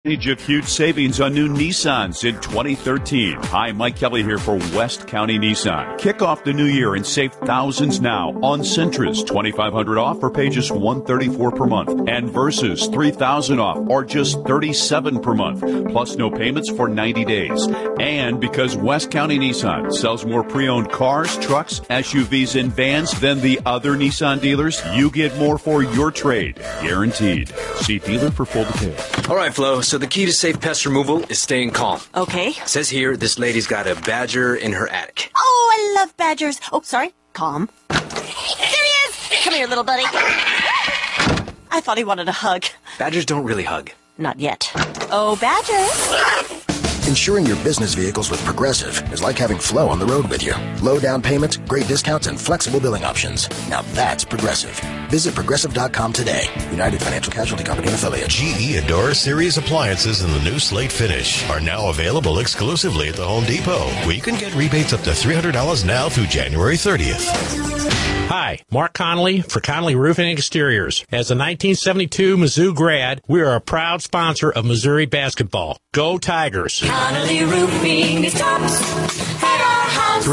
Of huge savings on new Nissans in 2013. Hi, Mike Kelly here for West County Nissan. Kick off the new year and save thousands now on Sentras, $2,500 off for pay just $134 per month, and Versus, $3,000 off or just $37 per month, plus no payments for 90 days. And because West County Nissan sells more pre-owned cars, trucks, SUVs, and vans than the other Nissan dealers, you get more for your trade, guaranteed. See dealer for full details. All right, Flo. So the key to safe pest removal is staying calm. Okay. Says here, this lady's got a badger in her attic. Oh, I love badgers. Oh, sorry. Calm. There he is! Come here, little buddy. I thought he wanted a hug. Badgers don't really hug. Not yet. Oh, badger. Insuring your business vehicles with Progressive is like having Flo on the road with you. Low down payment, great discounts, and flexible billing options. Now that's Progressive. Visit Progressive.com today. United Financial Casualty Company and Affiliates. GE Adora Series appliances in the new slate finish are now available exclusively at the Home Depot, where you can get rebates up to $300 now through January 30th. Hi, Mark Connolly for Connolly Roofing and Exteriors. As a 1972 Mizzou grad, we are a proud sponsor of Missouri basketball. Go Tigers! Connolly Roofing is tops at our house.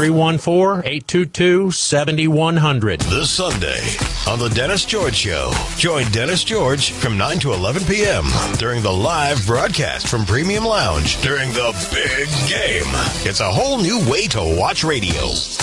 314-822-7100. This Sunday on The Dennis George Show. Join Dennis George from 9 to 11 p.m. during the live broadcast from Premium Lounge during the big game. It's a whole new way to watch radio.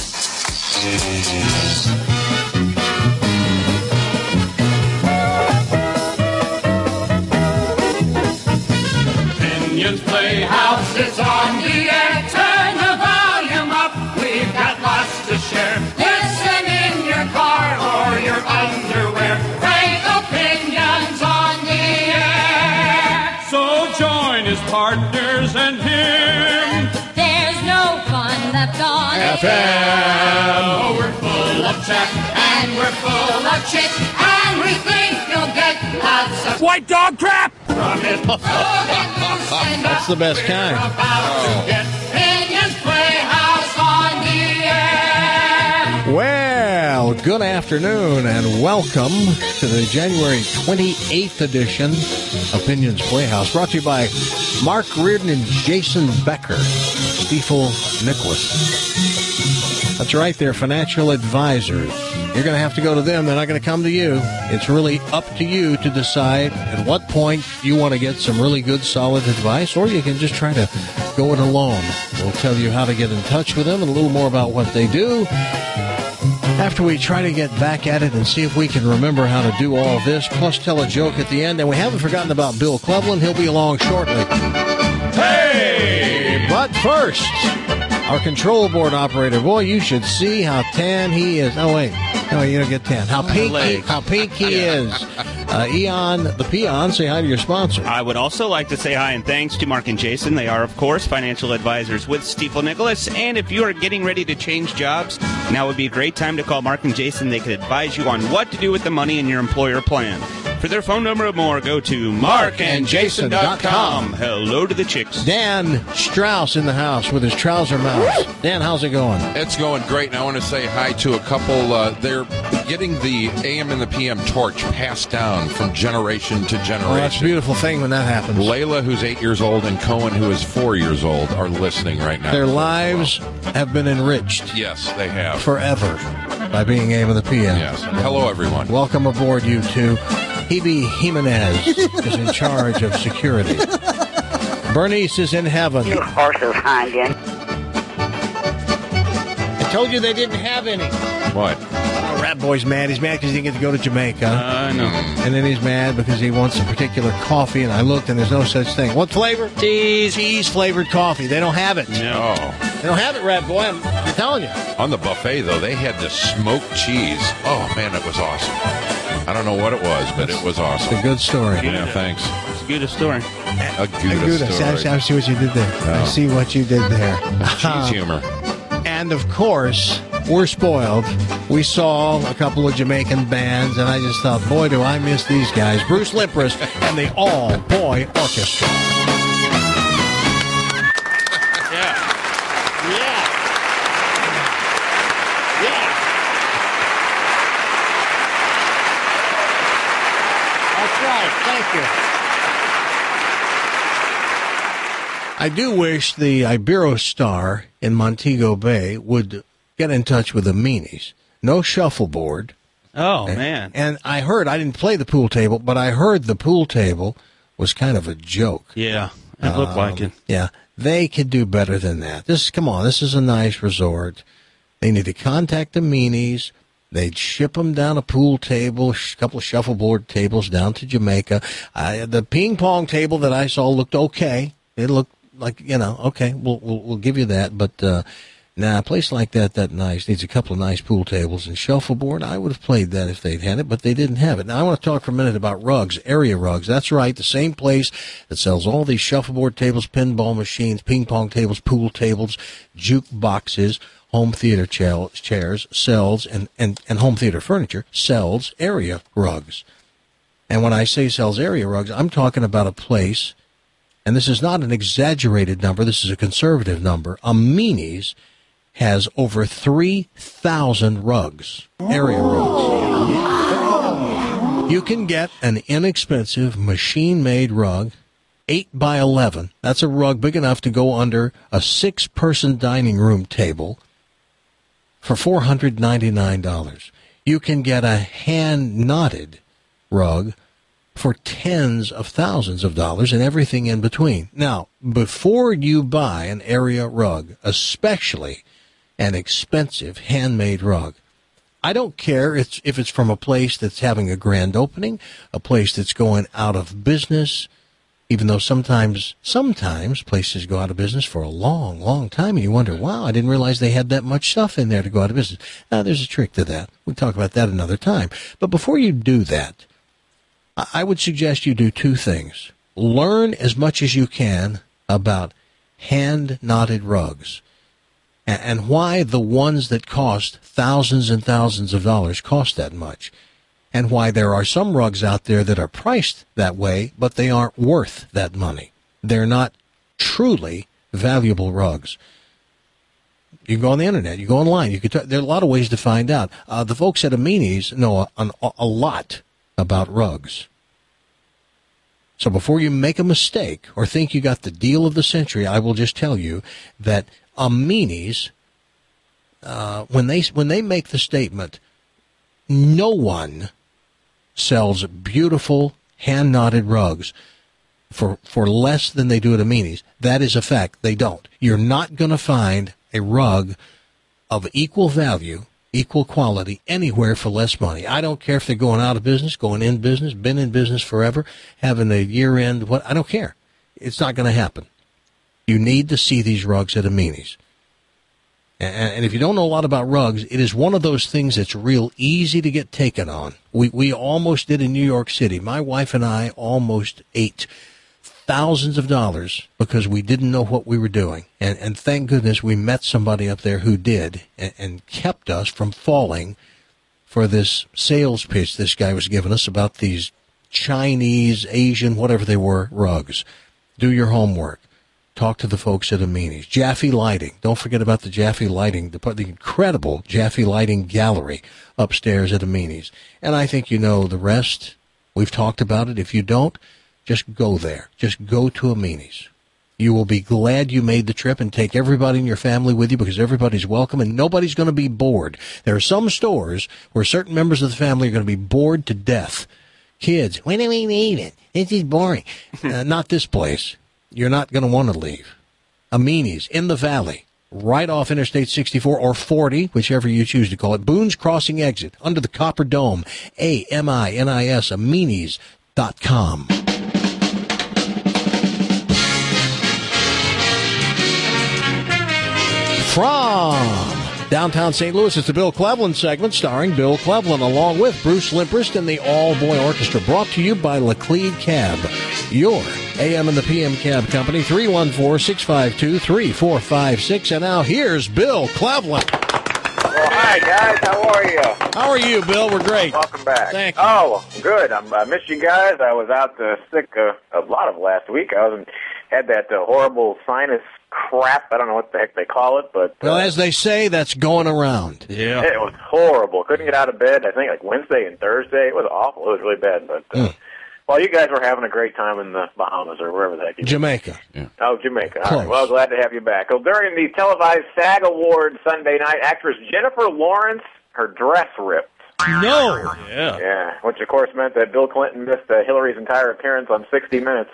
Opinions Playhouse is on the air. Turn the volume up. We've got lots to share. Listen in your car or your underwear. Frank Opinions on the air. So join his partners and him. There's no fun left on FM. Oh, we're full of chat and we're full of chit, and we think you'll get lots of white dog crap from it. That's the best kind. Opinions Playhouse on the air. Well, good afternoon and welcome to the January 28th edition Opinions Playhouse, brought to you by Mark Reardon and Jason Becker, Stiefel Nicholas. That's right, they're financial advisors. You're going to have to go to them. They're not going to come to you. It's really up to you to decide at what point you want to get some really good, solid advice, or you can just try to go it alone. We'll tell you how to get in touch with them and a little more about what they do after we try to get back at it and see if we can remember how to do all this, plus tell a joke at the end. And we haven't forgotten about Bill Cleveland. He'll be along shortly. Hey! But first, our control board operator. Boy, you should see how tan he is. Oh, wait. No, you don't get tan. How pink he is. Eon, the Peon, say hi to your sponsor. I would also like to say hi and thanks to Mark and Jason. They are, of course, financial advisors with Stiefel Nicholas. And if you are getting ready to change jobs, now would be a great time to call Mark and Jason. They could advise you on what to do with the money in your employer plan. For their phone number or more, go to markandjason.com. Hello to the chicks. Dan Strauss in the house with his trouser mouse. Dan, how's it going? It's going great, and I want to say hi to a couple. They're getting the AM and the PM torch passed down from generation to generation. Oh, that's a beautiful thing when that happens. Layla, who's 8 years old, and Cohen, who is 4 years old, are listening right now. Their lives have been enriched. Yes, they have. Forever by being AM and the PM. Yes. Hello, everyone. Welcome aboard, you two. Hebe Jimenez is in charge of security. Bernice is in heaven. You horses hind end. I told you they didn't have any. What? Oh, Rat Boy's mad. He's mad because he didn't get to go to Jamaica. No. And then he's mad because he wants a particular coffee, and I looked, and there's no such thing. What flavor? Cheese-flavored coffee. They don't have it. No. They don't have it, Rat Boy. I'm telling you. On the buffet, though, they had the smoked cheese. Oh, man, it was awesome. I don't know what it was, but it was awesome. It's a good story. Yeah, thanks. It's a good story. A good story. I see what you did there. No. I see what you did there. Cheese humor. And, of course, we're spoiled. We saw a couple of Jamaican bands, and I just thought, boy, do I miss these guys. Bruce Liprist and the All Boy Orchestra. I do wish the Iberostar in Montego Bay would get in touch with the meanies. No shuffleboard. Oh, man. And I heard, I didn't play the pool table, but I heard the pool table was kind of a joke. Yeah, it looked like it. Yeah, they could do better than that. Come on, this is a nice resort. They need to contact the meanies. They'd ship them down a pool table, a couple of shuffleboard tables down to Jamaica. The ping pong table that I saw looked okay. It looked like, okay, we'll give you that. But a place like that nice, needs a couple of nice pool tables and shuffleboard. I would have played that if they'd had it, but they didn't have it. Now, I want to talk for a minute about rugs, area rugs. That's right, the same place that sells all these shuffleboard tables, pinball machines, ping pong tables, pool tables, jukeboxes, home theater chairs, sells, and home theater furniture, sells area rugs. And when I say sells area rugs, I'm talking about a place, and this is not an exaggerated number, this is a conservative number. Amini's has over 3,000 rugs, area rugs. You can get an inexpensive machine-made rug, 8 by 11. That's a rug big enough to go under a 6-person dining room table for $499. You can get a hand-knotted rug for tens of thousands of dollars and everything in between. Now, before you buy an area rug, especially an expensive handmade rug, I don't care if it's from a place that's having a grand opening, a place that's going out of business, even though sometimes places go out of business for a long, long time, and you wonder, wow, I didn't realize they had that much stuff in there to go out of business. Now, there's a trick to that. We'll talk about that another time. But before you do that, I would suggest you do two things. Learn as much as you can about hand-knotted rugs and why the ones that cost thousands and thousands of dollars cost that much, and why there are some rugs out there that are priced that way, but they aren't worth that money. They're not truly valuable rugs. You can go on the internet, you go online, there are a lot of ways to find out. The folks at Amini's know a lot about rugs. So before you make a mistake or think you got the deal of the century, I will just tell you that Amini's, when they make the statement, no one sells beautiful hand-knotted rugs for less than they do at Amini's. That is a fact. They don't. You're not going to find a rug of equal value, equal quality, anywhere for less money. I don't care if they're going out of business, going in business, been in business forever, having a year-end, I don't care. It's not going to happen. You need to see these rugs at Amini's. And if you don't know a lot about rugs, it is one of those things that's real easy to get taken on. We almost did in New York City. My wife and I almost ate thousands of dollars because we didn't know what we were doing. And thank goodness we met somebody up there who did and kept us from falling for this sales pitch this guy was giving us about these Chinese, Asian, whatever they were, rugs. Do your homework. Talk to the folks at Amini's. Jaffe Lighting. Don't forget about the Jaffe Lighting, the incredible Jaffe Lighting Gallery upstairs at Amini's. And I think you know the rest. We've talked about it. If you don't, just go there. Just go to Amini's. You will be glad you made the trip, and take everybody in your family with you because everybody's welcome and nobody's going to be bored. There are some stores where certain members of the family are going to be bored to death. Kids, when do we need it? This is boring. Not this place. You're not going to want to leave. Amini's in the valley, right off Interstate 64 or 40, whichever you choose to call it. Boone's Crossing exit, under the Copper Dome. AMINIS, Amini's.com. From downtown St. Louis, it's the Bill Cleveland segment starring Bill Cleveland along with Bruce Limprist and the All-Boy Orchestra, brought to you by Laclede Cab, your AM and the PM Cab Company, 314-652-3456. And now here's Bill Cleveland. Well, hi, guys. How are you? How are you, Bill? We're great. Welcome back. Thank you. Oh, good. I missed you guys. I was out sick a lot of last week. I had that horrible sinus crap. I don't know what the heck they call it, but well, as they say, that's going around. Yeah, it was horrible. Couldn't get out of bed. I think like Wednesday and Thursday. It was awful. It was really bad. But Well, you guys were having a great time in the Bahamas or wherever the heck you were. Jamaica. Yeah. Oh, Jamaica. All Close. right. Well, glad to have you back. Well, during the televised SAG Awards Sunday night, actress Jennifer Lawrence, her dress ripped. No. Yeah, which of course meant that Bill Clinton missed Hillary's entire appearance on 60 Minutes.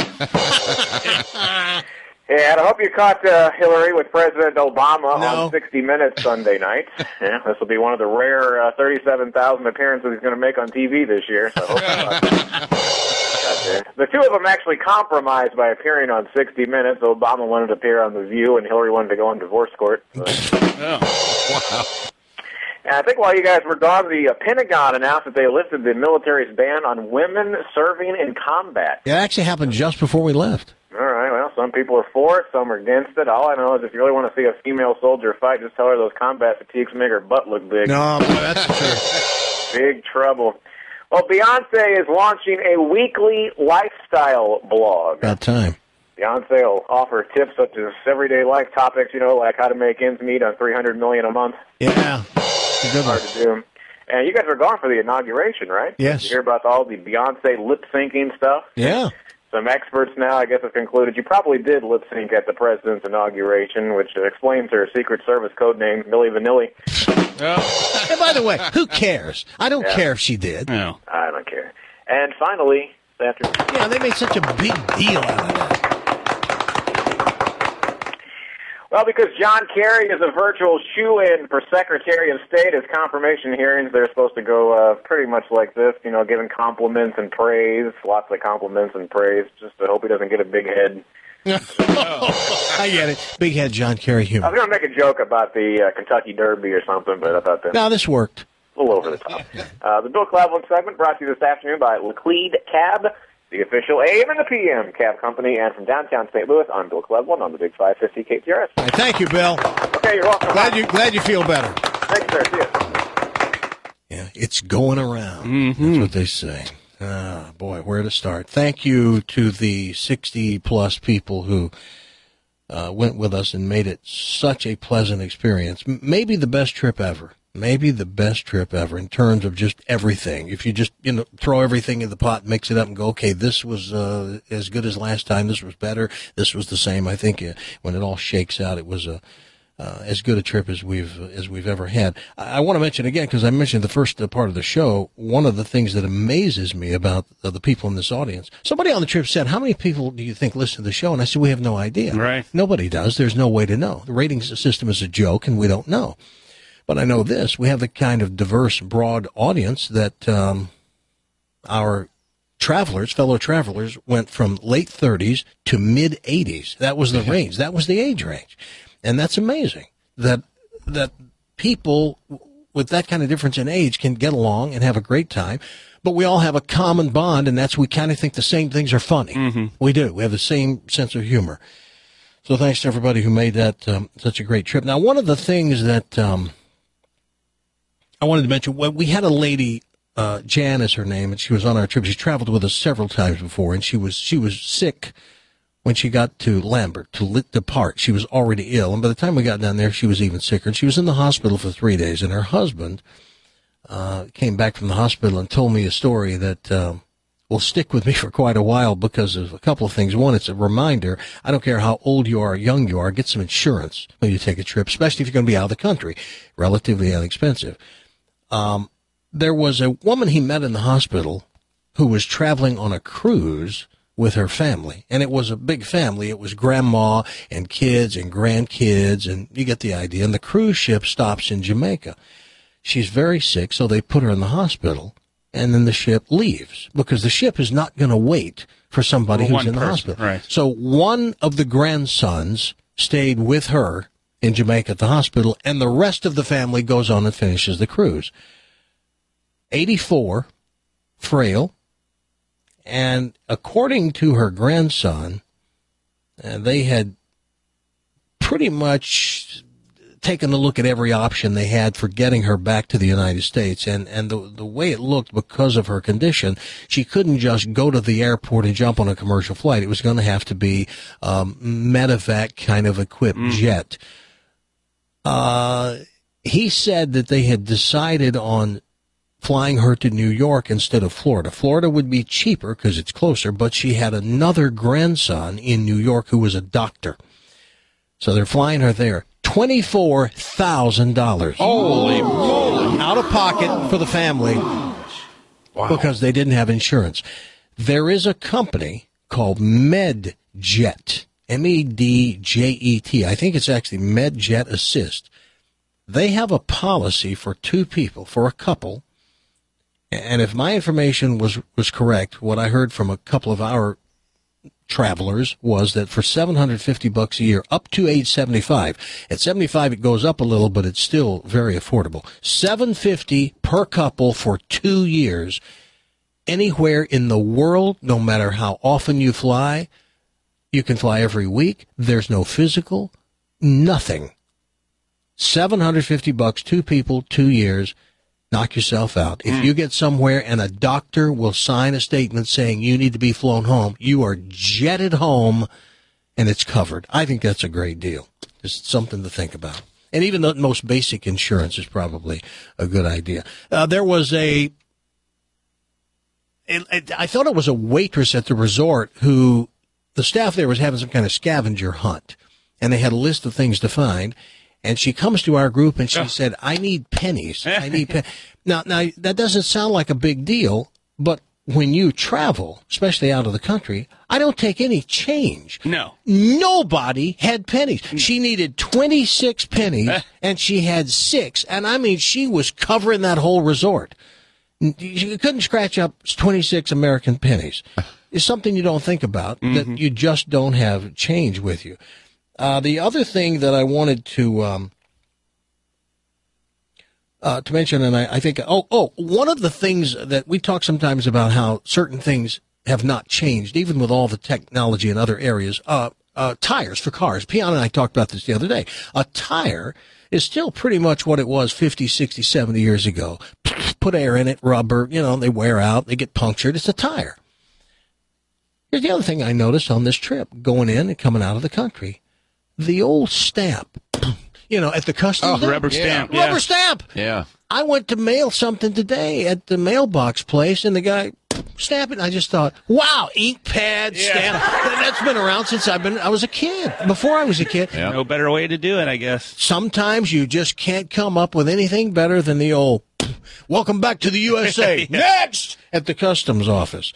Yeah, and I hope you caught Hillary with President Obama on 60 Minutes Sunday night. Yeah, this will be one of the rare 37,000 appearances he's going to make on TV this year. So I hope you got there. The two of them actually compromised by appearing on 60 Minutes. Obama wanted to appear on The View, and Hillary wanted to go on divorce court. So. Wow. And I think while you guys were gone, the Pentagon announced that they lifted the military's ban on women serving in combat. It actually happened just before we left. All right, well, some people are for it, some are against it. All I know is if you really want to see a female soldier fight, just tell her those combat fatigues make her butt look big. No, boy, that's true. Big trouble. Well, Beyonce is launching a weekly lifestyle blog. About time. Beyonce will offer tips such as everyday life topics, like how to make ends meet on $300 million a month. Yeah. Hard to do. And you guys were gone for the inauguration, right? Yes. You hear about all the Beyonce lip-syncing stuff? Yeah. Some experts now, I guess, have concluded you probably did lip-sync at the president's inauguration, which explains her Secret Service code name, Milli Vanilli. Oh. And by the way, who cares? I don't care if she did. No. I don't care. And finally, yeah, they made such a big deal out of that. Well, because John Kerry is a virtual shoe-in for Secretary of State, his confirmation hearings, they're supposed to go pretty much like this, giving compliments and praise, lots of compliments and praise, just to hope he doesn't get a big head. I get it. Big head John Kerry humor. I was going to make a joke about the Kentucky Derby or something, but I thought that... No, this worked. A little over the top. The Bill Cleveland segment brought to you this afternoon by Laclede Cab, the official AM and the PM cab company, and from downtown St. Louis, I'm Bill Cleveland on the Big 550 KTRS. All right, thank you, Bill. Okay, you're welcome. Glad you feel better. Thanks, sir. See you. Yeah, it's going around. That's what they say. Ah, boy, where to start? Thank you to the 60-plus people who went with us and made it such a pleasant experience. Maybe the best trip ever. Maybe the best trip ever in terms of just everything. If you just, throw everything in the pot, mix it up and go, okay, this was as good as last time. This was better. This was the same. I think when it all shakes out, it was as good a trip as we've ever had. I want to mention again, because I mentioned the first part of the show, one of the things that amazes me about the people in this audience. Somebody on the trip said, how many people do you think listen to the show? And I said, we have no idea. Right. Nobody does. There's no way to know. The ratings system is a joke, and we don't know. But I know this, we have the kind of diverse, broad audience that our fellow travelers, went from late 30s to mid-80s. That was the range. That was the age range. And that's amazing that people with that kind of difference in age can get along and have a great time. But we all have a common bond, and that's we kind of think the same things are funny. Mm-hmm. We do. We have the same sense of humor. So thanks to everybody who made that such a great trip. Now, one of the things that I wanted to mention, we had a lady, Jan is her name, and she was on our trip. She traveled with us several times before, and she was sick when she got to Lambert to depart. She was already ill, and by the time we got down there, she was even sicker. And she was in the hospital for 3 days, and her husband came back from the hospital and told me a story that will stick with me for quite a while because of a couple of things. One, it's a reminder. I don't care how old you are or young you are, get some insurance when you take a trip, especially if you're going to be out of the country. Relatively inexpensive. There was a woman he met in the hospital who was traveling on a cruise with her family, and it was a big family. It was grandma and kids and grandkids, and you get the idea. And the cruise ship stops in Jamaica. She's very sick, so they put her in the hospital, and then the ship leaves because the ship is not going to wait for somebody who's in the hospital. Right. So one of the grandsons stayed with her in Jamaica at the hospital, and the rest of the family goes on and finishes the cruise. 84, frail, and according to her grandson, they had pretty much taken a look at every option they had for getting her back to the United States, and the way it looked because of her condition, she couldn't just go to the airport and jump on a commercial flight. It was going to have to be medevac kind of equipped jet. He said that they had decided on flying her to New York instead of Florida. Florida would be cheaper because it's closer, but she had another grandson in New York who was a doctor. So they're flying her there. $24,000. Holy moly. Out of pocket for the family. Wow. Because they didn't have insurance. There is a company called MedJet, M-E-D-J-E-T. I think it's actually MedJet Assist. They have a policy for two people, for a couple. And if my information was correct, what I heard from a couple of our travelers was that for $750 a year, up to age 75. At 75, it goes up a little, but it's still very affordable. $750 per couple for 2 years. Anywhere in the world, no matter how often you fly, you can fly every week. There's no physical, nothing. $750, 2 people, 2 years. Knock yourself out. If you get somewhere and a doctor will sign a statement saying you need to be flown home, you are jetted home and it's covered. I think that's a great deal. It's something to think about. And even the most basic insurance is probably a good idea. There was I thought it was a waitress at the resort who, the staff there was having some kind of scavenger hunt, and they had a list of things to find. And she comes to our group and she said, I need pennies. I need pennies. Now, that doesn't sound like a big deal, but when you travel, especially out of the country, I don't take any change. No. Nobody had pennies. She needed 26 pennies and she had 6. And I mean, she was covering that whole resort. You couldn't scratch up 26 American pennies. It's something you don't think about, that you just don't have change with you. The other thing that I wanted to mention, and I think, one of the things that we talk sometimes about how certain things have not changed, even with all the technology in other areas, tires for cars. Piana and I talked about this the other day. A tire is still pretty much what it was 50, 60, 70 years ago. Put air in it, rubber, they wear out, they get punctured. It's a tire. Here's the other thing I noticed on this trip, going in and coming out of the country. The old stamp, at the customs. Rubber stamp. Yeah. Rubber stamp. Yeah. I went to mail something today at the mailbox place, and the guy stamped it. And I just thought, wow, ink pad stamp. That's been around since I was a kid. Before I was a kid. Yep. No better way to do it, I guess. Sometimes you just can't come up with anything better than the old, welcome back to the USA. Next! At the customs office.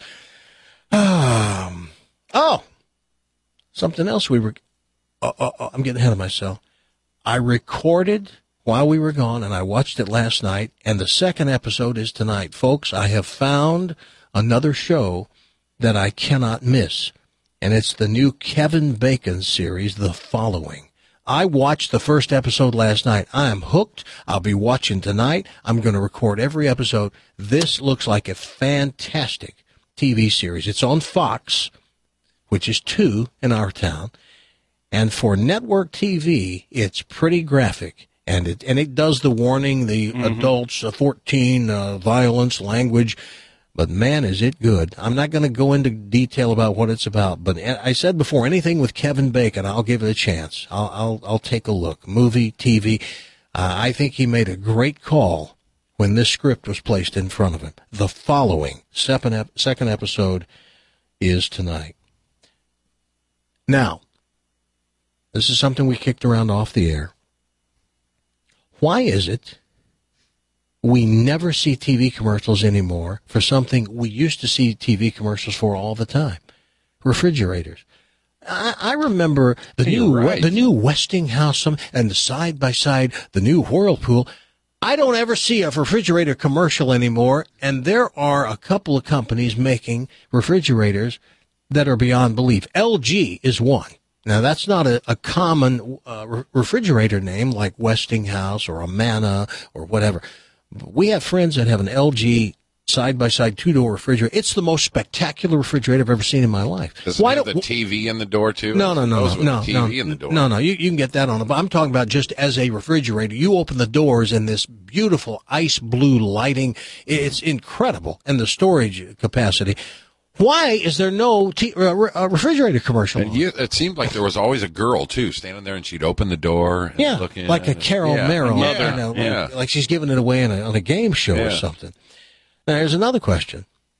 Something else we were... I'm getting ahead of myself. I recorded while we were gone, and I watched it last night, and the second episode is tonight. Folks, I have found another show that I cannot miss, and it's the new Kevin Bacon series, The Following. I watched the first episode last night. I am hooked. I'll be watching tonight. I'm going to record every episode. This looks like a fantastic TV series. It's on Fox, which is 2 in our town. And for network TV, it's pretty graphic, and it does the warning, the adults, 14, violence, language, but man, is it good. I'm not going to go into detail about what it's about, but I said before, anything with Kevin Bacon, I'll give it a chance. I'll take a look. Movie, TV. I think he made a great call when this script was placed in front of him. The Following, second episode, is tonight. Now, this is something we kicked around off the air. Why is it we never see TV commercials anymore for something we used to see TV commercials for all the time? Refrigerators. I remember the new Westinghouse and the side-by-side, the new Whirlpool. I don't ever see a refrigerator commercial anymore, and there are a couple of companies making refrigerators that are beyond belief. LG is one. Now, that's not a common refrigerator name like Westinghouse or Amana or whatever. We have friends that have an LG side-by-side 2-door refrigerator. It's the most spectacular refrigerator I've ever seen in my life. Does it have the TV in the door, too? No. TV in the door. No. You can get that on it. But I'm talking about just as a refrigerator. You open the doors and this beautiful ice blue lighting. It's incredible. And the storage capacity. Why is there no refrigerator commercial? And it seemed like there was always a girl, too, standing there, and she'd open the door and look in. Like a Carol Merrill. Yeah. Like she's giving it away on a game show or something. Now, here's another question.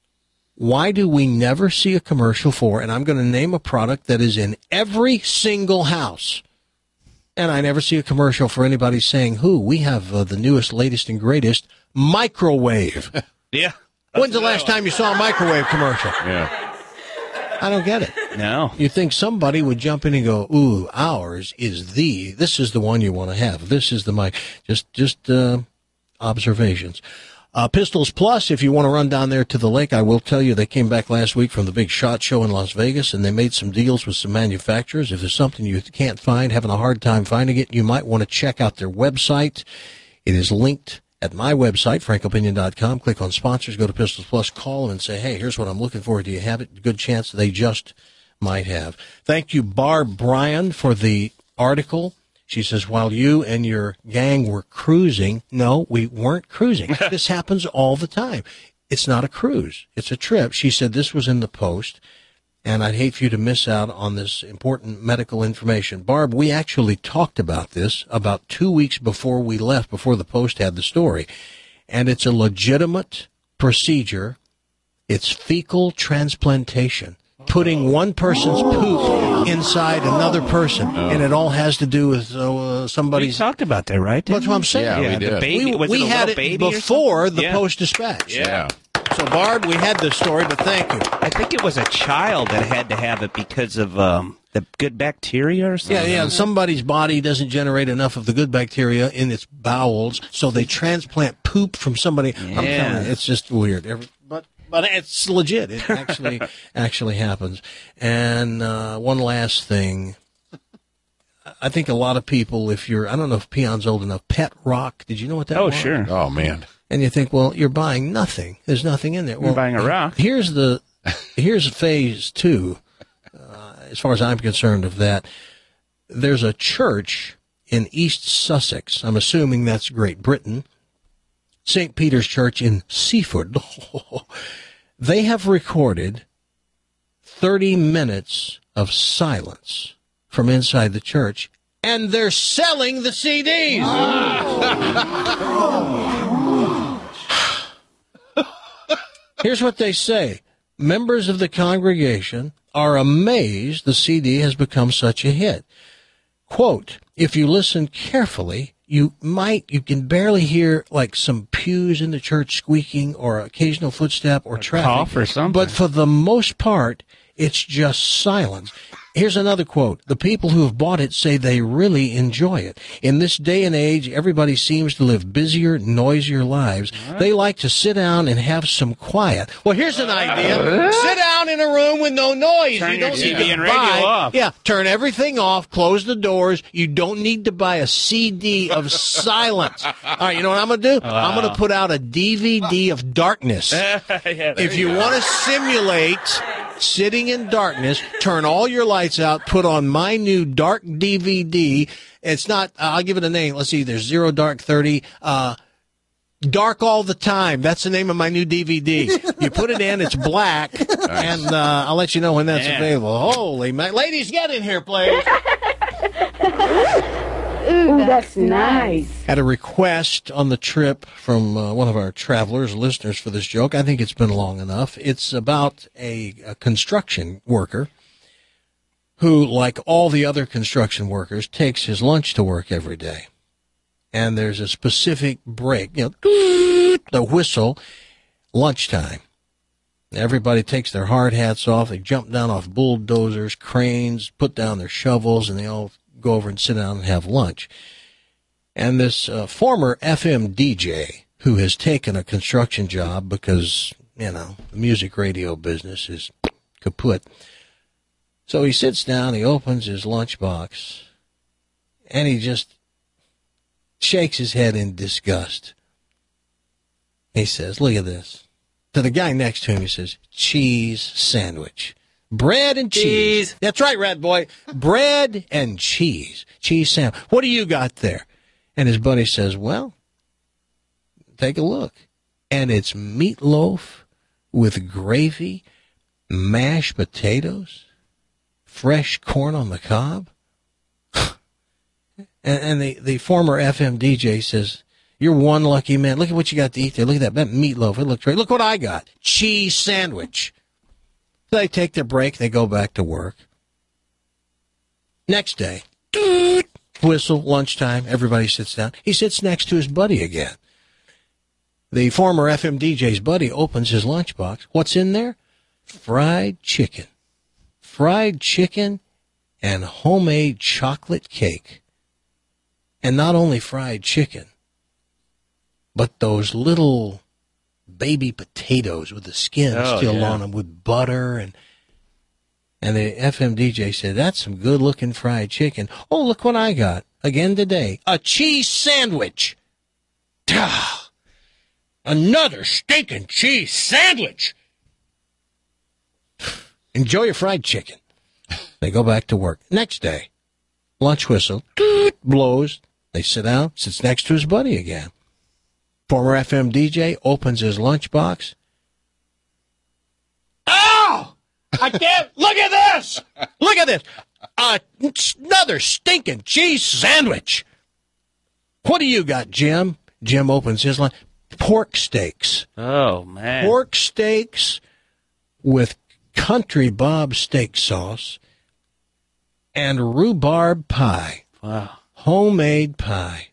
Why do we never see a commercial for, and I'm going to name a product that is in every single house, and I never see a commercial for anybody saying, we have the newest, latest, and greatest microwave. Yeah. When's the last time you saw a microwave commercial? Yeah. I don't get it. No. You think somebody would jump in and go, ooh, ours is this is the one you want to have. This is the mic. Just observations. Pistols Plus, if you want to run down there to the lake, I will tell you they came back last week from the big SHOT Show in Las Vegas, and they made some deals with some manufacturers. If there's something you can't find, having a hard time finding it, you might want to check out their website. It is linked at my website, frankopinion.com. Click on sponsors, go to Pistols Plus, call them and say, hey, here's what I'm looking for. Do you have it? Good chance they just might have. Thank you, Barb Bryan, for the article. She says, while you and your gang were cruising, no, we weren't cruising. This happens all the time. It's not a cruise. It's a trip. She said this was in the Post, and I'd hate for you to miss out on this important medical information. Barb, we actually talked about this about 2 weeks before we left, before the Post had the story, and it's a legitimate procedure. It's fecal transplantation. Putting one person's poop inside another person, and it all has to do with somebody's. We talked about that, right? That's what I'm saying. Yeah, we did. The baby, we had it before the Post-Dispatch. Yeah. So, Barb, we had this story, but thank you. I think it was a child that had to have it because of the good bacteria or something. Yeah. Somebody's body doesn't generate enough of the good bacteria in its bowels, so they transplant poop from somebody. Yeah. I'm telling you, it's just weird. But it's legit. It actually happens. And one last thing. I think a lot of people, I don't know if Peon's old enough, Pet Rock. Did you know what that was? Oh, sure. Oh, man. And you think, well, you're buying nothing. There's nothing in there. You're buying a rock. Here's phase 2, as far as I'm concerned, of that. There's a church in East Sussex. I'm assuming that's Great Britain. St. Peter's Church in Seaford. They have recorded 30 minutes of silence from inside the church, and they're selling the CDs. Here's what they say. Members of the congregation are amazed the CD has become such a hit. Quote, if you listen carefully, you can barely hear like some pews in the church squeaking or occasional footstep or traffic. Cough or something. But for the most part, it's just silence. Here's another quote. The people who have bought it say they really enjoy it. In this day and age, everybody seems to live busier, noisier lives. They like to sit down and have some quiet. Well, here's an idea. Sit down in a room with no noise. Turn you don't your need TV to and radio off. Yeah, turn everything off, close the doors. You don't need to buy a CD of silence. All right, you know what I'm going to do? I'm going to put out a DVD of darkness. If you want to simulate sitting in darkness, turn all your lights out, put on my new dark DVD. It's not, I'll give it a name. Let's see, there's Zero Dark 30, Dark All the Time. That's the name of my new DVD. You put it in, it's black, and I'll let you know when that's available. Holy man. Ladies, get in here, please. Ooh, that's nice. Had a request on the trip from one of our travelers, listeners for this joke. I think it's been long enough. It's about a construction worker who, like all the other construction workers, takes his lunch to work every day. And there's a specific break, the whistle, lunchtime. Everybody takes their hard hats off. They jump down off bulldozers, cranes, put down their shovels, and they all go over and sit down and have lunch. And this former FM DJ who has taken a construction job because, the music radio business is kaput. So he sits down, he opens his lunchbox, and he just shakes his head in disgust. He says, look at this. To the guy next to him, he says, cheese sandwich. Bread and cheese. That's right, Rat Boy. Bread and cheese. Cheese sandwich. What do you got there? And his buddy says, well, take a look. And it's meatloaf with gravy, mashed potatoes, fresh corn on the cob. And the former FM DJ says, you're one lucky man. Look at what you got to eat there. Look at that meatloaf. It looks great. Look what I got. Cheese sandwich. So they take their break. They go back to work. Next day, whistle, lunchtime. Everybody sits down. He sits next to his buddy again. The former FM DJ's buddy opens his lunchbox. What's in there? Fried chicken. Fried chicken and homemade chocolate cake. And not only fried chicken, but those little baby potatoes with the skin still on them with butter. And the FM DJ said, that's some good-looking fried chicken. Oh, look what I got. Again today. A cheese sandwich. Another stinking cheese sandwich. Enjoy your fried chicken. They go back to work. Next day, lunch whistle blows. They sit down, sits next to his buddy again. Former FM DJ opens his lunchbox. Oh! I can't. Look at this! Look at this! Another stinking cheese sandwich. What do you got, Jim? Jim opens his lunch. Pork steaks. Oh, man. Pork steaks with Country Bob steak sauce and rhubarb pie. Wow. Homemade pie.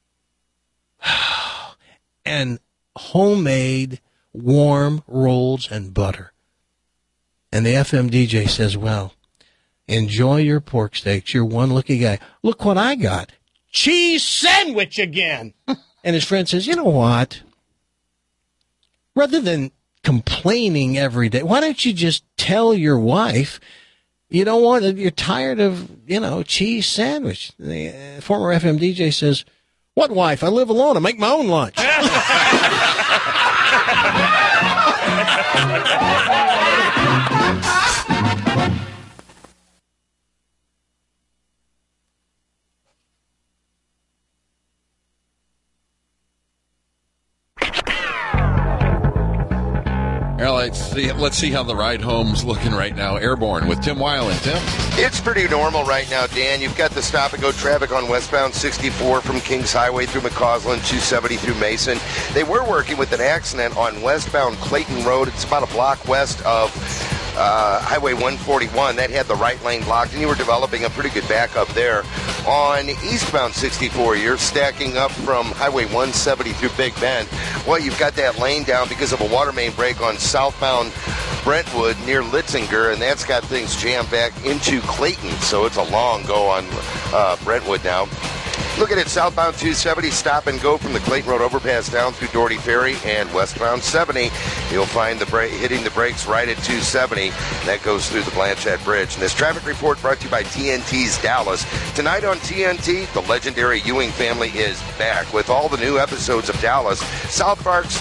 And homemade warm rolls and butter. And the FM DJ says, well, enjoy your pork steaks. You're one lucky guy. Look what I got. Cheese sandwich again. And his friend says, you know what? Rather than complaining every day, why don't you just tell your wife you don't want it, you're tired of, cheese sandwich? The former FM DJ says, what wife? I live alone. I make my own lunch. Let's see how the ride home's looking right now. Airborne with Tim Weiland. Tim? It's pretty normal right now, Dan. You've got the stop-and-go traffic on westbound 64 from Kings Highway through McCausland, 270 through Mason. They were working with an accident on westbound Clayton Road. It's about a block west of Highway 141. That had the right lane blocked, and you were developing a pretty good backup there. On eastbound 64, you're stacking up from Highway 170 through Big Bend. Well, you've got that lane down because of a water main break on southbound Brentwood near Litzinger, and that's got things jammed back into Clayton, so it's a long go on Brentwood now. Look at it, southbound 270, stop and go from the Clayton Road overpass down through Doherty Ferry, and westbound 70, you'll find hitting the brakes right at 270. That goes through the Blanchette Bridge. And this traffic report brought to you by TNT's Dallas. Tonight on TNT, the legendary Ewing family is back with all the new episodes of Dallas. South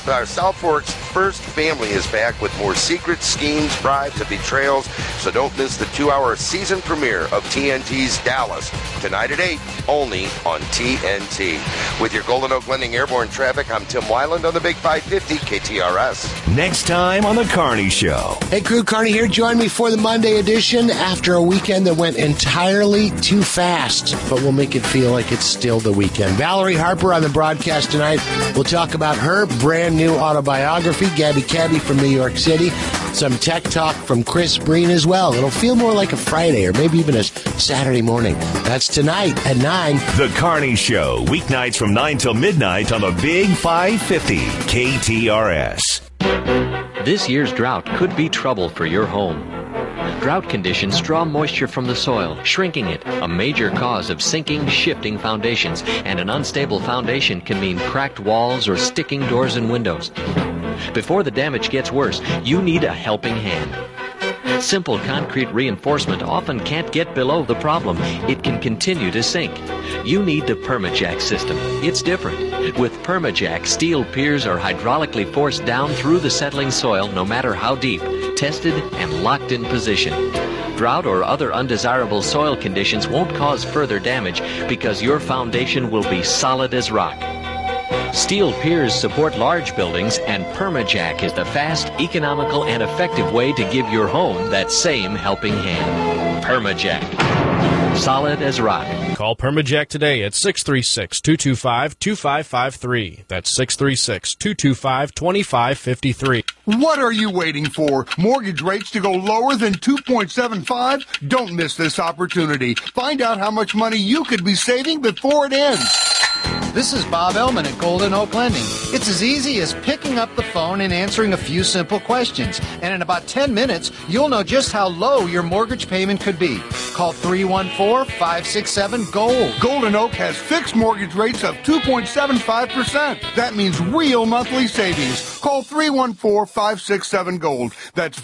Fork's first family is back with more secrets, schemes, bribes, and betrayals. So don't miss the 2-hour season premiere of TNT's Dallas. Tonight at 8, only on TNT. With your Golden Oak Lending Airborne traffic, I'm Tim Weiland on the Big 550 KTRS. Next time on The Carney Show. Hey, crew, Carney here. Join me for the Monday edition after a weekend that went entirely too fast, but we'll make it feel like it's still the weekend. Valerie Harper on the broadcast tonight. We'll talk about her brand new autobiography, Gabby Cabby from New York City. Some tech talk from Chris Breen as well. It'll feel more like a Friday or maybe even a Saturday morning. That's tonight at 9. The Carney Show, weeknights from 9 till midnight on the Big 550 KTRS. This year's drought could be trouble for your home. Drought conditions draw moisture from the soil, shrinking it, a major cause of sinking, shifting foundations, and an unstable foundation can mean cracked walls or sticking doors and windows. Before the damage gets worse, you need a helping hand. Simple concrete reinforcement often can't get below the problem. It can continue to sink. You need the Permajack system. It's different. With Permajack, steel piers are hydraulically forced down through the settling soil no matter how deep, tested and locked in position. Drought or other undesirable soil conditions won't cause further damage because your foundation will be solid as rock. Steel piers support large buildings, and Permajack is the fast, economical, and effective way to give your home that same helping hand. Permajack. Solid as rock. Call Permajack today at 636-225-2553. That's 636-225-2553. What are you waiting for? Mortgage rates to go lower than 2.75? Don't miss this opportunity. Find out how much money you could be saving before it ends. This is Bob Ellman at Golden Oak Lending. It's as easy as picking up the phone and answering a few simple questions. And in about 10 minutes, you'll know just how low your mortgage payment could be. Call 314-567-GOLD. Golden Oak has fixed mortgage rates of 2.75%. That means real monthly savings. Call 314-567-GOLD. That's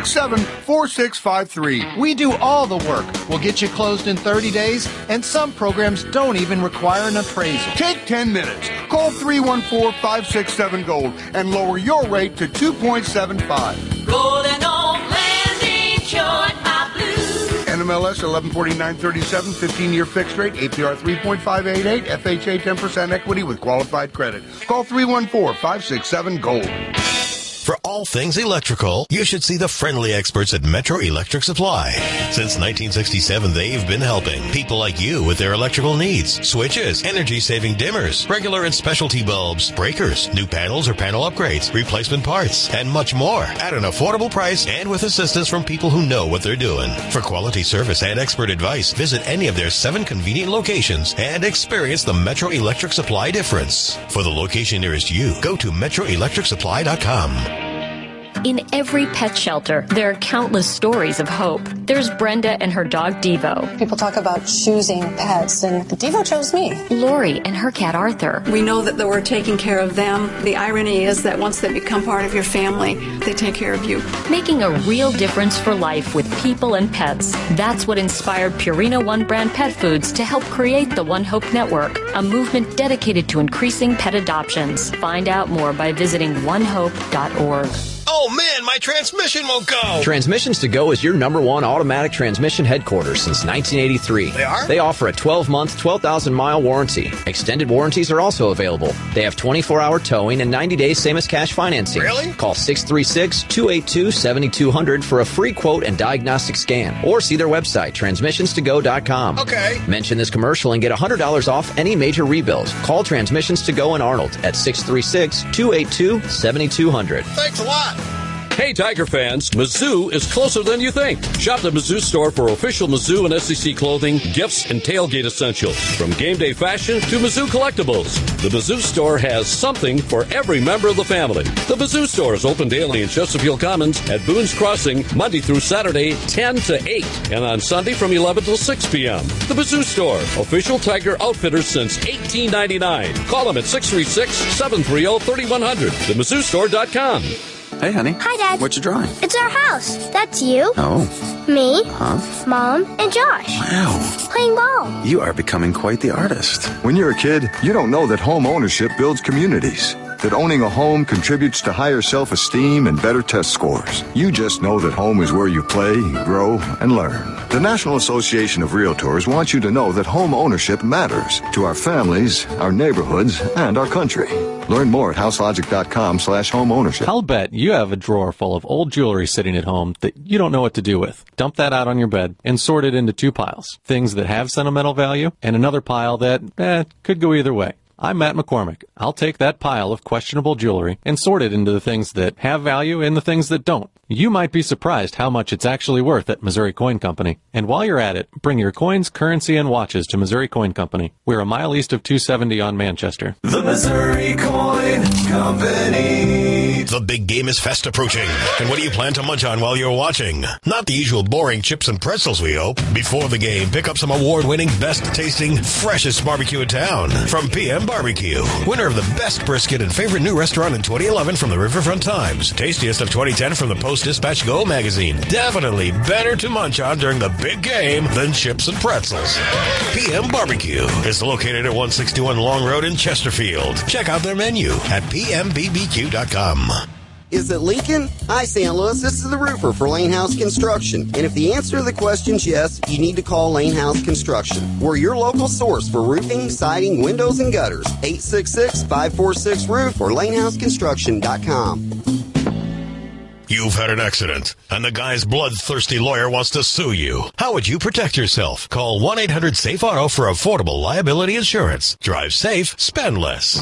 567-4653. We do all the work. We'll get you closed in 30 days, and some programs don't even require an appraisal. Take 10 minutes. Call 314-567-GOLD and lower your rate to 2.75. Golden Oak Lending, short my blues. NMLS 114937, 15-year fixed rate, APR 3.588, FHA 10% equity with qualified credit. Call 314-567-GOLD. For all things electrical, you should see the friendly experts at Metro Electric Supply. Since 1967, they've been helping people like you with their electrical needs. Switches, energy-saving dimmers, regular and specialty bulbs, breakers, new panels or panel upgrades, replacement parts, and much more at an affordable price and with assistance from people who know what they're doing. For quality service and expert advice, visit any of their 7 convenient locations and experience the Metro Electric Supply difference. For the location nearest you, go to metroelectricsupply.com. In every pet shelter, there are countless stories of hope. There's Brenda and her dog Devo. People talk about choosing pets, and Devo chose me. Lori and her cat Arthur. We know that we're taking care of them. The irony is that once they become part of your family, they take care of you. Making a real difference for life with people and pets. That's what inspired Purina One brand pet foods to help create the One Hope Network, a movement dedicated to increasing pet adoptions. Find out more by visiting onehope.org. Oh man, my transmission won't go! Transmissions to Go is your #1 automatic transmission headquarters since 1983. They are? They offer a 12-month, 12,000-mile warranty. Extended warranties are also available. They have 24-hour towing and 90-day same-as-cash financing. Really? Call 636-282-7200 for a free quote and diagnostic scan. Or see their website, transmissionstogo.com. Okay. Mention this commercial and get $100 off any major rebuild. Call Transmissions to Go in Arnold at 636-282-7200. Thanks a lot. Hey, Tiger fans, Mizzou is closer than you think. Shop the Mizzou store for official Mizzou and SEC clothing, gifts, and tailgate essentials. From game day fashion to Mizzou collectibles, the Mizzou store has something for every member of the family. The Mizzou store is open daily in Chesterfield Commons at Boone's Crossing, Monday through Saturday, 10 to 8, and on Sunday from 11 till 6 p.m. The Mizzou store, official Tiger outfitter since 1899. Call them at 636-730-3100. TheMizzouStore.com. Hey, honey. Hi, Dad. What you drawing? It's our house. That's you. Oh. Me. Huh? Mom. And Josh. Wow. Playing ball. You are becoming quite the artist. When you're a kid, you don't know that home ownership builds communities. That owning a home contributes to higher self-esteem and better test scores. You just know that home is where you play, grow, and learn. The National Association of Realtors wants you to know that home ownership matters to our families, our neighborhoods, and our country. Learn more at houselogic.com/home ownership. I'll bet you have a drawer full of old jewelry sitting at home that you don't know what to do with. Dump that out on your bed and sort it into 2 piles. Things that have sentimental value and another pile that, could go either way. I'm Matt McCormick. I'll take that pile of questionable jewelry and sort it into the things that have value and the things that don't. You might be surprised how much it's actually worth at Missouri Coin Company. And while you're at it, bring your coins, currency, and watches to Missouri Coin Company. We're a mile east of 270 on Manchester. The Missouri Coin Company. The big game is fast approaching. And what do you plan to munch on while you're watching? Not the usual boring chips and pretzels, we hope. Before the game, pick up some award-winning, best-tasting, freshest barbecue in town from PM Barbecue. Winner of the best brisket and favorite new restaurant in 2011 from the Riverfront Times. Tastiest of 2010 from the Post-Dispatch Gold magazine. Definitely better to munch on during the big game than chips and pretzels. PM Barbecue is located at 161 Long Road in Chesterfield. Check out their menu at pmbbq.com. Is it Lincoln? Hi, St. Louis. This is the roofer for Lane House Construction. And if the answer to the question is yes, you need to call Lane House Construction. We're your local source for roofing, siding, windows, and gutters. 866-546-ROOF or lanehouseconstruction.com. You've had an accident, and the guy's bloodthirsty lawyer wants to sue you. How would you protect yourself? Call 1-800-SAFE-AUTO for affordable liability insurance. Drive safe, spend less.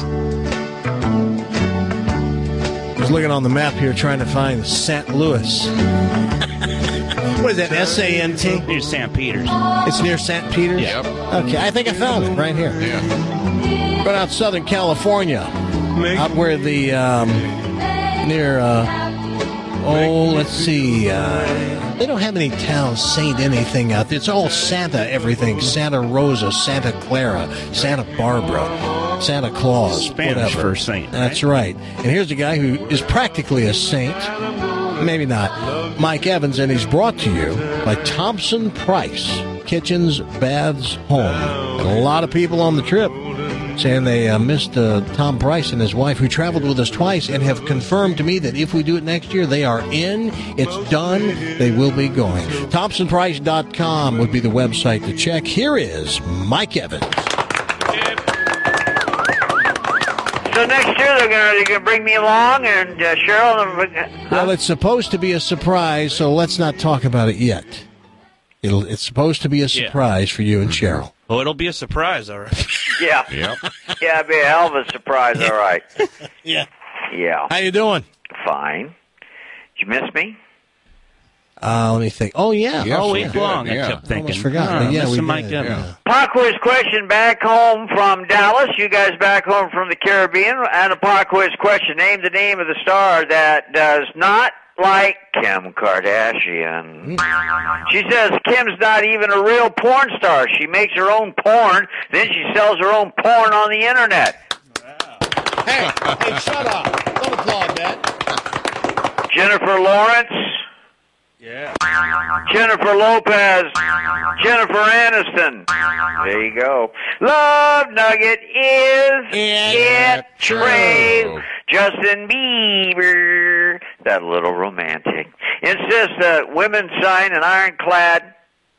I was looking on the map here trying to find St. Louis. What is that, S-A-N-T? Near St. Peters. It's near St. Peters? Yep. Okay, I think I found it right here. Yeah. Right out Southern California. Out where the, near, let's see. They don't have any towns, Saint anything out there. It's all Santa everything. Santa Rosa, Santa Clara, Santa Barbara, Santa Claus, Spanish whatever. for saint. That's right. And here's a guy who is practically a saint. Maybe not. Mike Evans, and he's brought to you by Thompson Price Kitchens, Baths, Home. And a lot of people on the trip saying they missed Tom Price and his wife, who traveled with us twice, and have confirmed to me that if we do it next year, they are in. It's done. They will be going. ThompsonPrice.com would be the website to check. Here is Mike Evans. So next year they're gonna bring me along, and Cheryl. Well, it's supposed to be a surprise, so let's not talk about it yet. It's supposed to be a surprise for you and Cheryl. Oh, it'll be a surprise, all right. Yeah. Yep. Yeah, it'd be a hell of a surprise. All right. Yeah. Yeah. How you doing? Fine. Did you miss me? Let me think. Oh, yeah. Yes, All we week did, long, yeah. I kept thinking. Almost forgot. But yeah, we Mike did. Evans. Pop quiz question back home from Dallas. You guys back home from the Caribbean. And a pop quiz question. Name the name of the star that does not like Kim Kardashian. She says Kim's not even a real porn star. She makes her own porn, then she sells her own porn on the internet. Hey, shut up. Don't applaud that. Jennifer Lawrence. Yeah. Jennifer Lopez. Jennifer Aniston. There you go. Love Nugget is it true? Justin Bieber. That little romantic. Insists that women sign an ironclad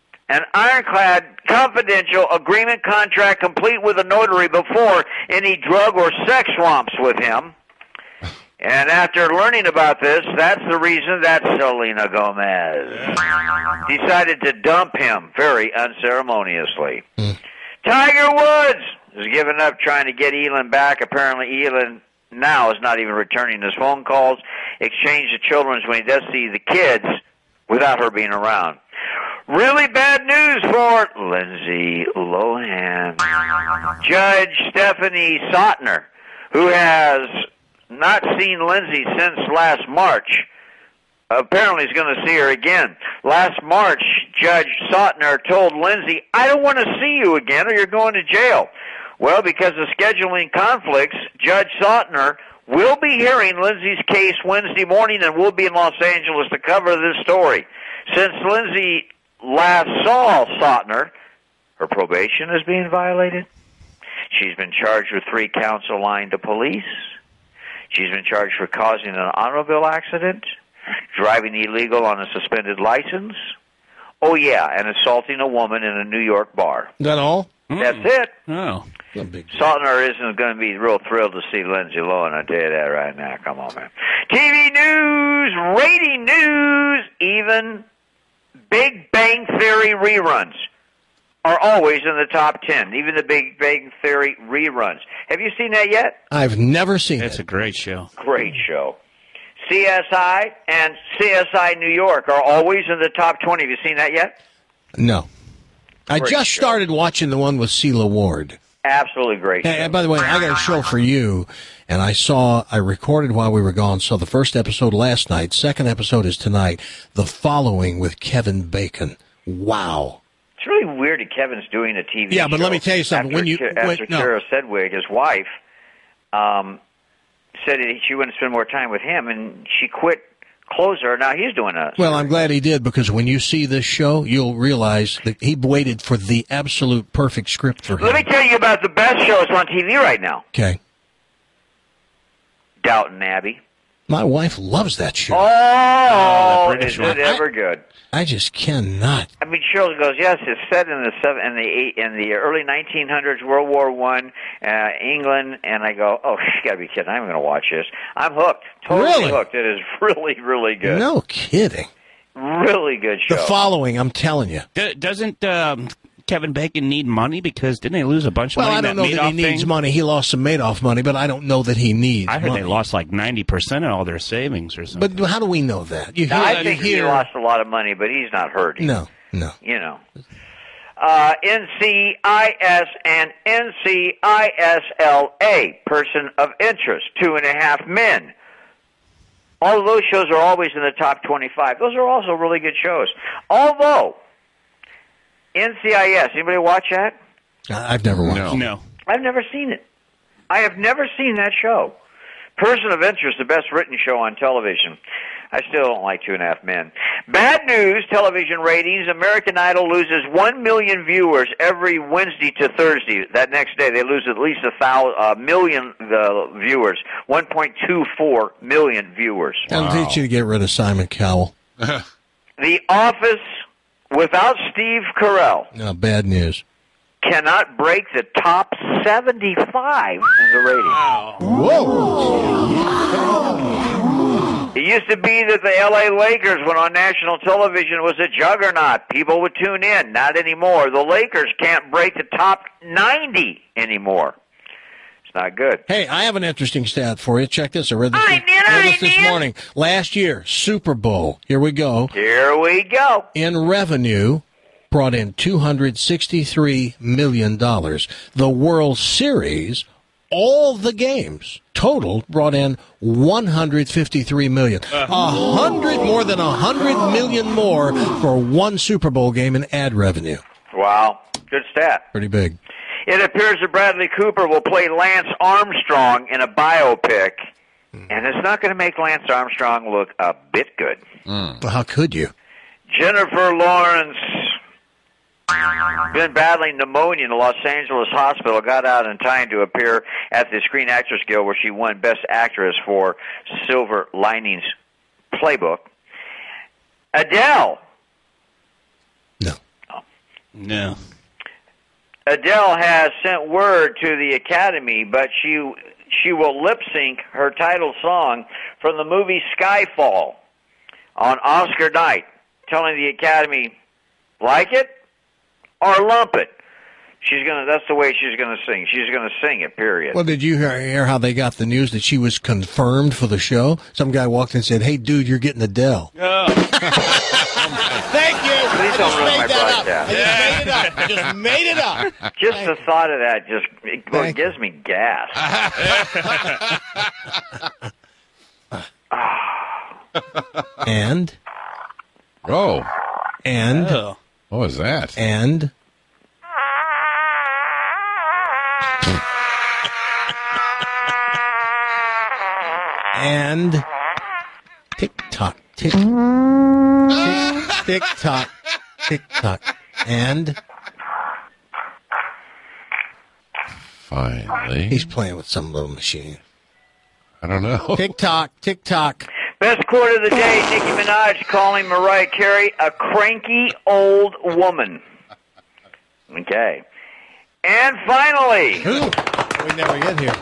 confidential agreement contract complete with a notary before any drug or sex romps with him. And after learning about this, that's the reason that Selena Gomez decided to dump him very unceremoniously. Tiger Woods has given up trying to get Elin back. Apparently, Elin now is not even returning his phone calls, exchange the children's when he does see the kids without her being around. Really bad news for Lindsay Lohan. Judge Stephanie Sautner, who has not seen Lindsay since last March, apparently is going to see her again. Last March, Judge Sautner told Lindsay, I don't want to see you again or you're going to jail. Well, because of scheduling conflicts, Judge Sautner will be hearing Lindsay's case Wednesday morning, and we'll be in Los Angeles to cover this story. Since Lindsay last saw Sautner, her probation is being violated. She's been charged with 3 counts of lying to police. She's been charged for causing an automobile accident, driving illegal on a suspended license. Oh, yeah, and assaulting a woman in a New York bar. Is that all? That's it. Oh. Sautner isn't going to be real thrilled to see Lindsay Lohan, I tell you that right now. Come on, man. TV news, rating news, even Big Bang Theory reruns are always in the top 10, even the Big Bang Theory reruns. Have you seen that yet? I've never seen it. It's a great show. Great show. CSI and CSI New York are always in the top 20. Have you seen that yet? No. I Great just show. started watching the one with Sheila Ward. Absolutely great show. Hey, and by the way, I got a show for you, and I recorded while we were gone, saw the first episode last night, second episode is tonight, The Following with Kevin Bacon. Wow. It's really weird that Kevin's doing a TV show. Yeah, but let me tell you something. After Tara Sedgwick, his wife, said that she wouldn't spend more time with him, and she quit Closer. Now he's doing a... Well, I'm glad he did, because when you see this show, you'll realize that he waited for the absolute perfect script for him. Let me tell you about the best shows on TV right now. Okay. Downton Abbey. My wife loves that show. Oh, is it ever good? I just cannot. I mean, Cheryl goes, yes, it's set in the early 1900s, World War I, England, and I go, oh, you got to be kidding! I'm going to watch this. I'm hooked, totally hooked. It is really, really good. No kidding. Really good show. The Following, I'm telling you. Doesn't Kevin Bacon need money? Because didn't they lose a bunch of money? Well, I don't know that he needs money. He lost some Madoff money, but I don't know that he needs I heard money. they lost like 90% of all their savings or something. But how do we know that? I think he lost a lot of money, but he's not hurting. No. You know. NCIS and NCISLA, Person of Interest, 2.5 Men. All of those shows are always in the top 25. Those are also really good shows. Although, NCIS, anybody watch that? I've never watched it. No. I've never seen it. I have never seen that show. Person of Interest, the best written show on television. I still don't like 2.5 Men. Bad news, television ratings. American Idol loses 1 million viewers every Wednesday to Thursday. That next day, they lose at least 1 million viewers. 1.24 million viewers. I'll teach you to get rid of Simon Cowell. The Office, without Steve Carell, No, bad news. cannot break the top 75 in the rating. It used to be that the L.A. Lakers, when on national television, was a juggernaut. People would tune in. Not anymore. The Lakers can't break the top 90 anymore. It's not good. Hey, I have an interesting stat for you. Check this. I read this, this morning. Last year, Super Bowl. Here we go. Here we go. In revenue, brought in $263 million. The World Series, all the games total, brought in $153 million. More than $100 million more for one Super Bowl game in ad revenue. Wow. Good stat. Pretty big. It appears that Bradley Cooper will play Lance Armstrong in a biopic, and it's not going to make Lance Armstrong look a bit good. Well, how could you? Jennifer Lawrence, been battling pneumonia in a Los Angeles hospital, got out in time to appear at the Screen Actors Guild, where she won Best Actress for Silver Linings Playbook. Adele. No. Adele has sent word to the Academy, but she will lip sync her title song from the movie Skyfall on Oscar night, telling the Academy, like it or lump it. That's the way she's gonna sing. She's gonna sing it, period. Well, did you hear how they got the news that she was confirmed for the show? Some guy walked in and said, "Hey, dude, you're getting Adele." Thank you. Please don't ruin my broadcast. I just made it up. Just the thought of that it gives me gas. And? Oh. And? What was that? And? And? Tick-tock, tick. Tick-tock, tick-tock. And? Finally. He's playing with some little machine. I don't know. Tick-tock, tick-tock. Best quote of the day, Nicki Minaj calling Mariah Carey a cranky old woman. Okay. And finally. We never get here.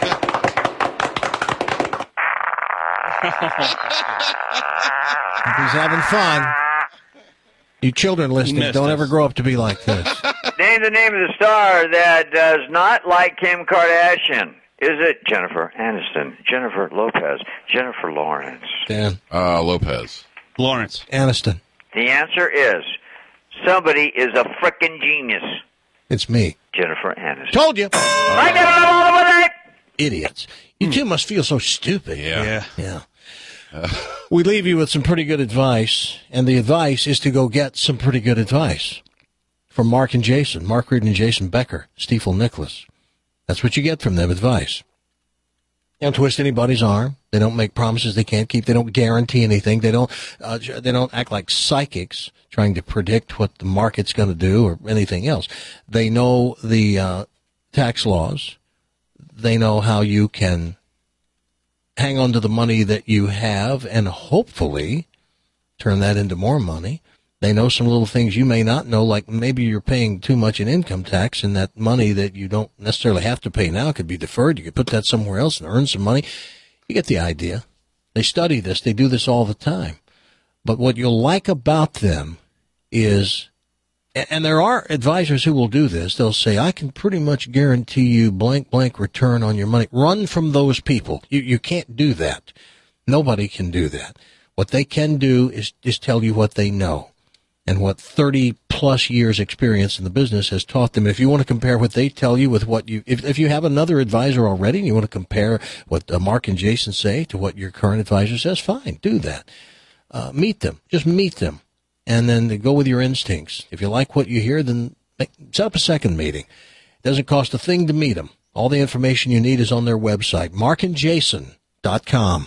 He's having fun. You children listening, don't ever grow up to be like this. Name the name of the star that does not like Kim Kardashian. Is it Jennifer Aniston, Jennifer Lopez, Jennifer Lawrence? Dan. Lopez. Lawrence. Aniston. The answer is somebody is a frickin' genius. It's me. Jennifer Aniston. Told you. I got it all over it. Idiots. You two must feel so stupid. Yeah. We leave you with some pretty good advice, and the advice is to go get some pretty good advice from Mark and Jason, Mark Reardon and Jason Becker, Stiefel Nicholas. That's what you get from them, advice. They don't twist anybody's arm. They don't make promises they can't keep. They don't guarantee anything. They don't act like psychics trying to predict what the market's going to do or anything else. They know the tax laws. They know how you can hang on to the money that you have and hopefully turn that into more money. They know some little things you may not know, like maybe you're paying too much in income tax, and that money that you don't necessarily have to pay now could be deferred. You could put that somewhere else and earn some money. You get the idea. They study this. They do this all the time. But what you'll like about them is, and there are advisors who will do this, they'll say, I can pretty much guarantee you blank return on your money. Run from those people. You can't do that. Nobody can do that. What they can do is tell you what they know and what 30-plus years experience in the business has taught them. If you want to compare what they tell you with what you, if you have another advisor already and you want to compare what Mark and Jason say to what your current advisor says, fine, do that. Meet them. Just meet them. And then go with your instincts. If you like what you hear, then set up a second meeting. It doesn't cost a thing to meet them. All the information you need is on their website, markandjason.com.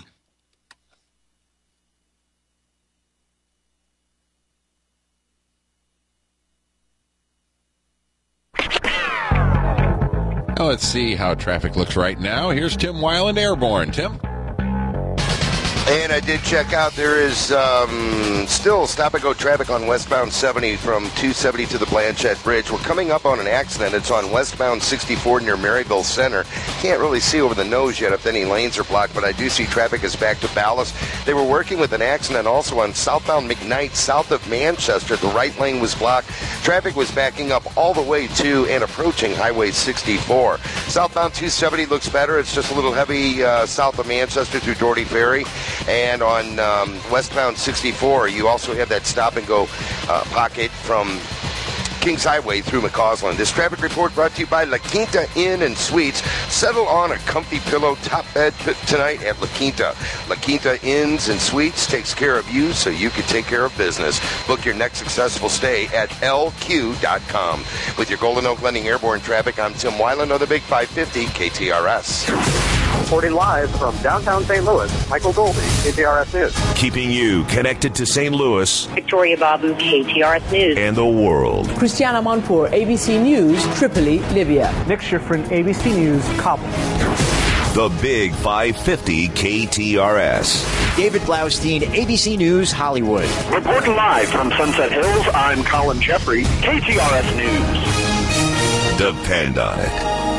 Now let's see how traffic looks right now. Here's Tim Weiland, Airborne. Tim? And I did check out, there is still stop-and-go traffic on westbound 70 from 270 to the Blanchette Bridge. We're coming up on an accident. It's on westbound 64 near Maryville Center. Can't really see over the nose yet if any lanes are blocked, but I do see traffic is back to ballast. They were working with an accident also on southbound McKnight, south of Manchester. The right lane was blocked. Traffic was backing up all the way to and approaching Highway 64. Southbound 270 looks better. It's just a little heavy south of Manchester through Doherty Ferry. And on westbound 64, you also have that stop-and-go pocket from Kings Highway through McCausland. This traffic report brought to you by La Quinta Inn and Suites. Settle on a comfy pillow top bed tonight at La Quinta. La Quinta Inns and Suites takes care of you so you can take care of business. Book your next successful stay at lq.com. With your Golden Oak Lending Airborne traffic, I'm Tim Weiland on the Big 550 KTRS. Reporting live from downtown St. Louis, Michael Goldie, KTRS News. Keeping you connected to St. Louis, Victoria Babu, KTRS News. And the world. Christiana Manpour, ABC News, Tripoli, Libya. Nick Schifrin, ABC News, Kabul. The Big 550 KTRS. David Blaustein, ABC News, Hollywood. Reporting live from Sunset Hills, I'm Colin Jeffrey, KTRS News. Depend on it.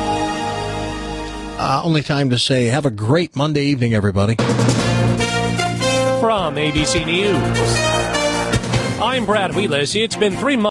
Only time to say have a great Monday evening, everybody. From ABC News, I'm Brad Wheelis. It's been 3 months.